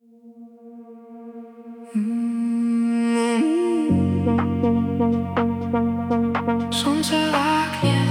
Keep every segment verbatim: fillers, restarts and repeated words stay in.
Солнце в окне.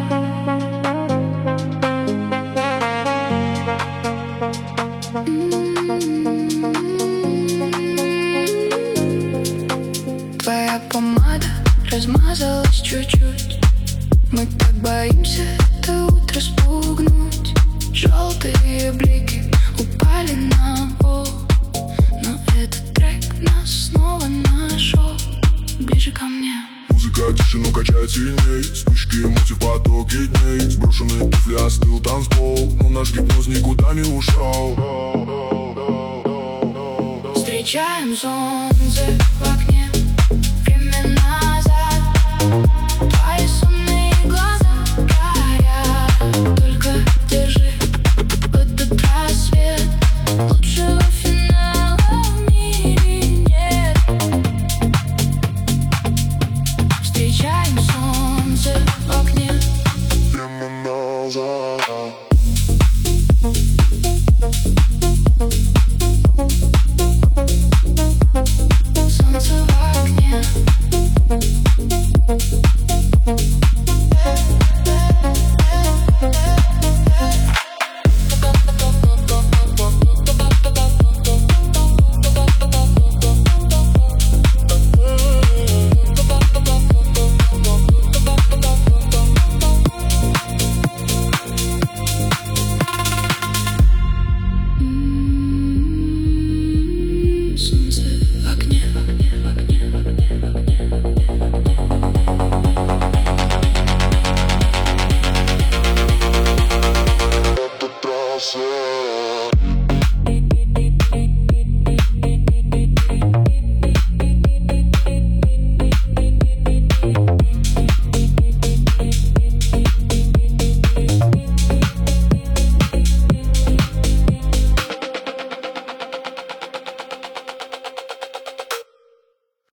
Твоя помада размазалась чуть-чуть. Мы так боимся это утро спугнуть. Желтые блики упали на пол, но этот трек нас снова нашел. Ближе ко мне. Музыка тишину качает сильней. Вспышки эмоций в потоке дней. Сброшенные туфли, остыл танцпол, но наш гипноз никуда не ушел. Встречаем солнце в окне.